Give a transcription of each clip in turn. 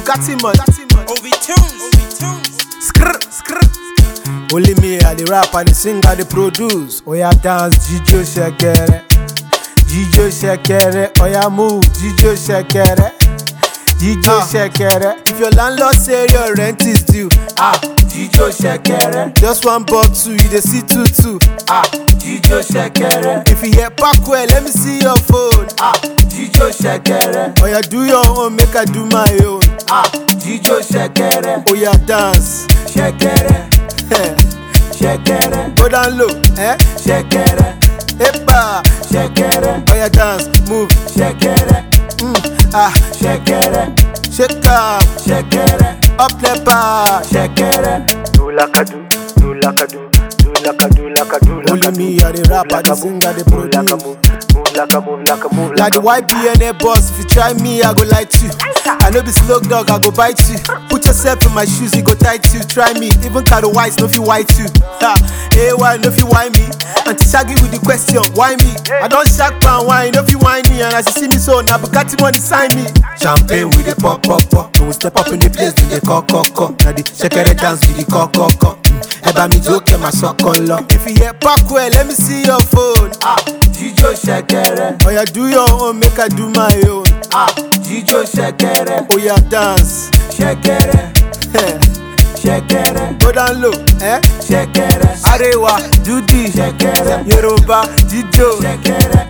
Bugatti man. Ovi tunes. Skrr. Only me, I the rap, I the sing, I the produce. Oya dance, Jijo Shekere. Jijo Shekere. Oya move, Jijo Shekere. Jijo Shekere. If your landlord say your rent is due, Jijo Shekere. Just one buck two, you dey see two. Jijo Shekere. If you hear pack well, let me see your phone. Jijo Shekere. Oya do your own, make I do my own. Jijo Shekere. Oya dance, Shekere. Shekere. Go down low, Shekere. Epa, Shekere. Oya dance, move, Shekere. Shekere. Shake up, Shekere. Up lepa, Shekere. Do like I do, do like I do, do like I do, like I do, like I do. Only me, I the rap, I the sing, I the produce. Move like a move, like a move, Like the YBNA boss, if you try me, I go light you. I know be slow dog, I go bite you. Put yourself in my shoes, he go tight you. Try me, even Caro White, no fi white you. AY, no fi why me. Auntie Shaggy with the question, why me? I don't shack pan wine, no fi wine me. And as you see me so, now Bugatti money sign me. Champagne with the pop. When we step up in the place, with the cock. Now the Shekere dance with the cock. Eba mi joke, my sokolo. If you hear pack well, let me see your phone. Jijo Shekere. Oya do your own, make I do my own. Jijo Shekere. Oya dance, Shekere. Shekere. Go down low, Shekere. Arewa, Judy, Shekere. Yoruba, Jijo, Shekere.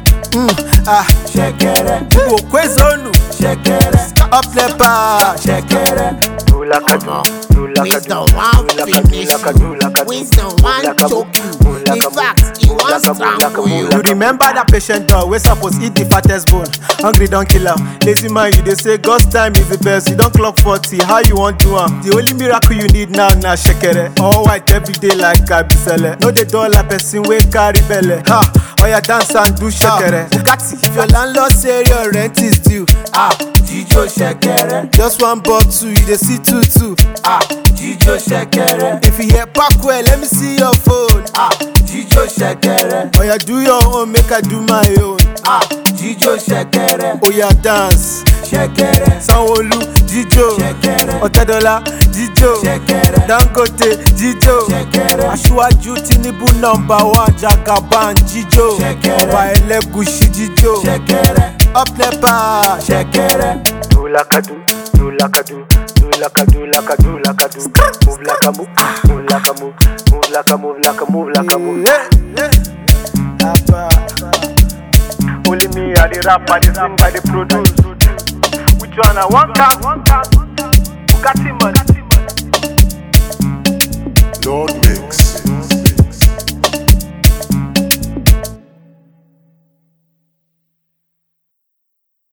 Shekere. Ugo Kwezonu, Shekere. Up lepa, Shekere. do like I do, do like I do, Wisdom one choke you. In fact, he wants strangle you. You remember that patient dog we suppose eat the fattest bone. Hungry don't kill am. Lazy man, you dey say God's time is the best. You don't clock 40, how you want do am? The only miracle you need now na Shekere. All white every day like Abisele. No dey dollar person wey carry belle. Oya dance and do Shekere. Bugatti, if your landlord say your rent is due, Jijo Shekere. Just one buck two, you dey see two. Jijo Shekere. If you hear pack well, let me see your phone. Jijo Shekere. Oya do your own, make I do my own. Jijo Shekere. Oya dance, Shekere. Sanwo-Olu, Jijo. Shekere. Otedola, Jijo. Shekere. Dangote, Jijo. Shekere. Asiwaju Tinubu #1, Jagaban, Jijo. Shekere. Ọba Elegushi, Jijo. Shekere. Up lepa, Shekere. do like I do, do like I do, do like I do, like I do, like I do. Move like a move, move like a move, move like a move, like a move, like a move. Only me, I the rap, I the sing, I the produce. Which one I want? Bugatti man. Lord Mix.